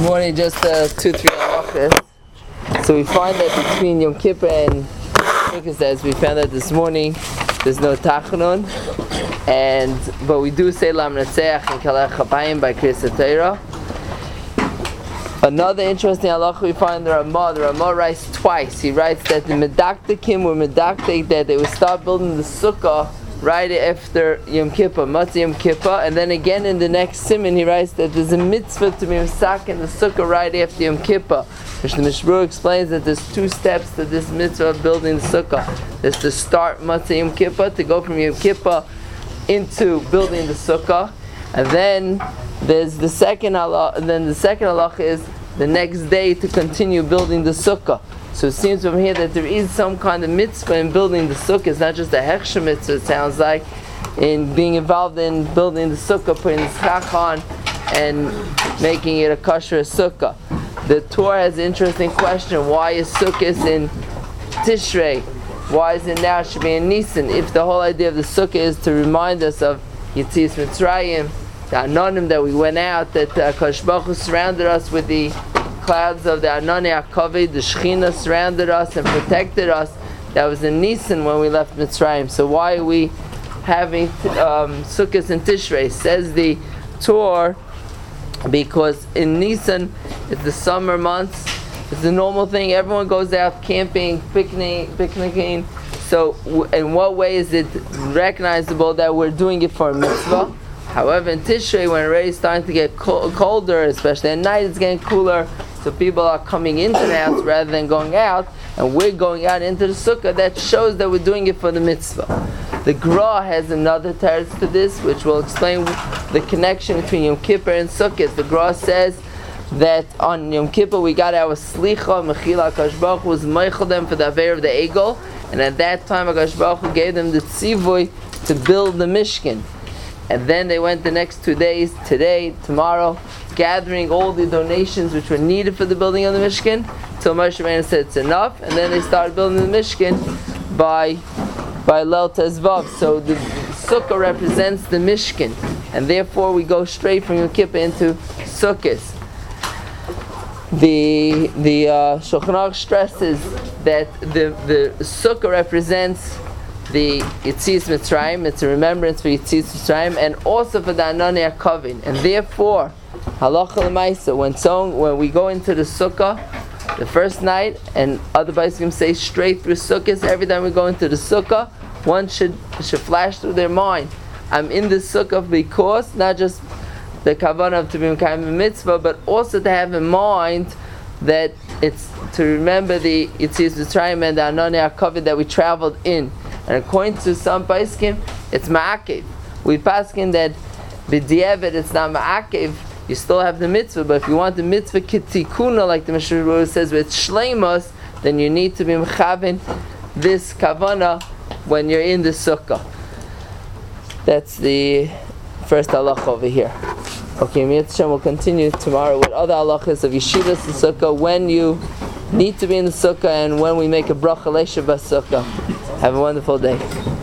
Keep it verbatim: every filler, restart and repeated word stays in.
morning, just uh, two, three halachas. So we find that between Yom Kippur and Sukkot, as we found out this morning, there's no tachanun, and but we do say Lam Natseach and Kalech Chapayim by Kriyas HaTorah. Another interesting halacha we find the Ramah. The Ramah writes twice. He writes that the Medaktakim were Medaktik that they would start building the sukkah right after Yom Kippur, Matzah Yom Kippur, and then again in the next siman he writes that there's a mitzvah to be misak in the sukkah right after Yom Kippur. Mishnah Mishbur explains that there's two steps to this mitzvah of building the sukkah. There's to start Matzah Yom Kippur, to go from Yom Kippur into building the sukkah, and then there's the second halacha. And then the second halacha is the next day to continue building the sukkah. So it seems from here that there is some kind of mitzvah in building the sukkah. It's not just a hechsher mitzvah, it sounds like, in being involved in building the sukkah, putting the schach on, and making it a kosher sukkah. The Torah has an interesting question. Why is sukkah in Tishrei? Why is it now should be in Nisan? If the whole idea of the sukkah is to remind us of Yetzias Mitzrayim, the Anonim that we went out, that uh, Kadosh Baruch Hu surrounded us with the clouds of the Anani HaKavod, the Shechina surrounded us and protected us. That was in Nisan when we left Mitzrayim. So why are we having um, Sukkot in Tishrei? Says the Torah, because in Nisan it's the summer months. It's the normal thing. Everyone goes out camping, picnic, picnicking. So w- in what way is it recognizable that we're doing it for a mitzvah? However, in Tishrei, when it's already starting to get co- colder, especially at night, it's getting cooler. So people are coming into the house rather than going out, and we're going out into the sukkah. That shows that we're doing it for the mitzvah. The Gra has another teretz to this, which will explain the connection between Yom Kippur and Sukkot. The Gra says that on Yom Kippur we got our slicha, mechila. HaKadosh Baruch Hu was meichel them for the aver of the egel, and at that time HaKadosh Baruch Hu gave them the tzivui to build the Mishkan. And then they went the next two days, today, tomorrow, gathering all the donations which were needed for the building of the Mishkan, till Moshe Rabbeinu said it's enough, and then they started building the Mishkan by by Leil Tezvav. So the Sukkah represents the Mishkan, and therefore we go straight from Yom Kippur into Sukkot. The the uh, Shulchan Aruch stresses that the the Sukkah represents the Yetzias Mitzrayim. It's a remembrance for Yetzias Mitzrayim, and also for the Anani HaKavod. And therefore, halacha l'maisa, when so when we go into the sukkah the first night, and other Baiskim say straight through sukkahs, every time we go into the sukkah, one should should flash through their mind, I'm in the sukkah because not just the kavanah of to be mekayim mitzvah, but also to have in mind that it's to remember the Yetzias Mitzrayim and the Anani HaKavod that we traveled in. And according to some Paiskim, it's ma'akev. We paskin that b'diavad it's not ma'akev. You still have the mitzvah, but if you want the mitzvah kitikuna, like the Mishnah says with shleimus, then you need to be mechavin this kavana when you're in the sukkah. That's the first halacha over here. Okay, Mitzvah will continue tomorrow with other halachas of yeshivas and sukkah, when you need to be in the sukkah and when we make a bracha leisha b'sukkah. Have a wonderful day.